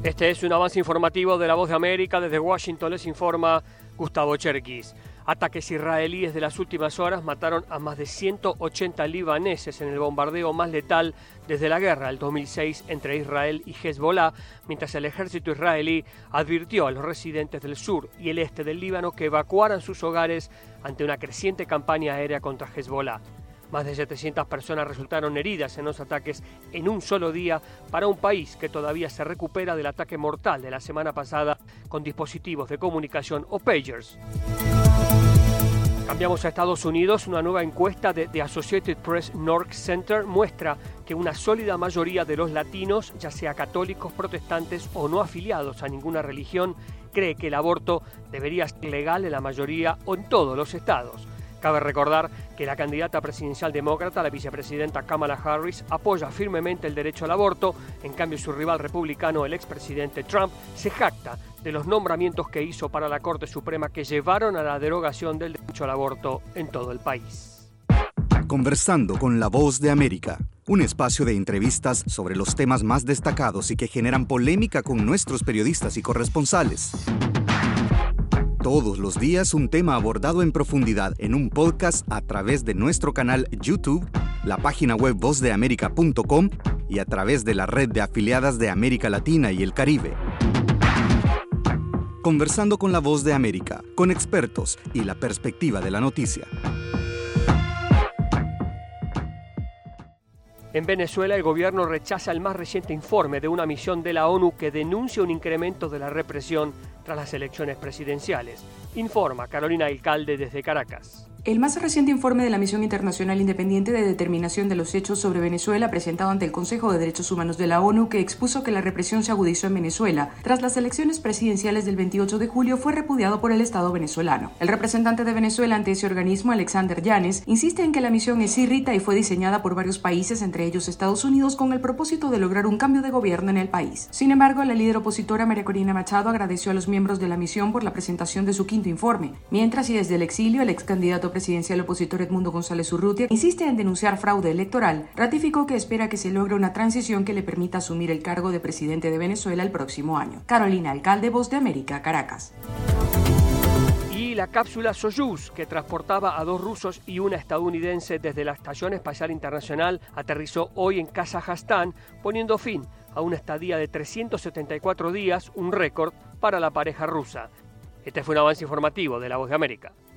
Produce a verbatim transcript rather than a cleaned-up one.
Este es un avance informativo de La Voz de América. Desde Washington les informa Gustavo Cherkis. Ataques israelíes de las últimas horas mataron a más de ciento ochenta libaneses en el bombardeo más letal desde la guerra del dos mil seis entre Israel y Hezbollah, mientras el ejército israelí advirtió a los residentes del sur y el este del Líbano que evacuaran sus hogares ante una creciente campaña aérea contra Hezbollah. Más de setecientas personas resultaron heridas en los ataques en un solo día para un país que todavía se recupera del ataque mortal de la semana pasada con dispositivos de comunicación o pagers. Cambiamos a Estados Unidos. Una nueva encuesta de The Associated Press North Center muestra que una sólida mayoría de los latinos, ya sea católicos, protestantes o no afiliados a ninguna religión, cree que el aborto debería ser legal en la mayoría o en todos los estados. Cabe recordar que la candidata presidencial demócrata, la vicepresidenta Kamala Harris, apoya firmemente el derecho al aborto. En cambio, su rival republicano, el expresidente Trump, se jacta de los nombramientos que hizo para la Corte Suprema que llevaron a la derogación del derecho al aborto en todo el país. Conversando con La Voz de América, un espacio de entrevistas sobre los temas más destacados y que generan polémica con nuestros periodistas y corresponsales. Todos los días un tema abordado en profundidad en un podcast a través de nuestro canal YouTube, la página web voz de américa punto com y a través de la red de afiliadas de América Latina y el Caribe. Conversando con La Voz de América, con expertos y la perspectiva de la noticia. En Venezuela, el gobierno rechaza el más reciente informe de una misión de la ONU que denuncia un incremento de la represión tras las elecciones presidenciales. Informa Carolina Alcalde desde Caracas. El más reciente informe de la Misión Internacional Independiente de Determinación de los Hechos sobre Venezuela, presentado ante el Consejo de Derechos Humanos de la ONU, que expuso que la represión se agudizó en Venezuela tras las elecciones presidenciales del veintiocho de julio, fue repudiado por el Estado venezolano. El representante de Venezuela ante ese organismo, Alexander Yanes, insiste en que la misión es irrita y fue diseñada por varios países, entre ellos Estados Unidos, con el propósito de lograr un cambio de gobierno en el país. Sin embargo, la líder opositora María Corina Machado agradeció a los miembros de la misión por la presentación de su quinto informe, mientras y desde el exilio el ex candidato presidencial opositor Edmundo González Urrutia insiste en denunciar fraude electoral. Ratificó que espera que se logre una transición que le permita asumir el cargo de presidente de Venezuela el próximo año. Carolina Alcalde, Voz de América, Caracas. Y la cápsula Soyuz, que transportaba a dos rusos y una estadounidense desde la Estación Espacial Internacional, aterrizó hoy en Kazajstán, poniendo fin a una estadía de trescientos setenta y cuatro días, un récord para la pareja rusa. Este fue un avance informativo de La Voz de América.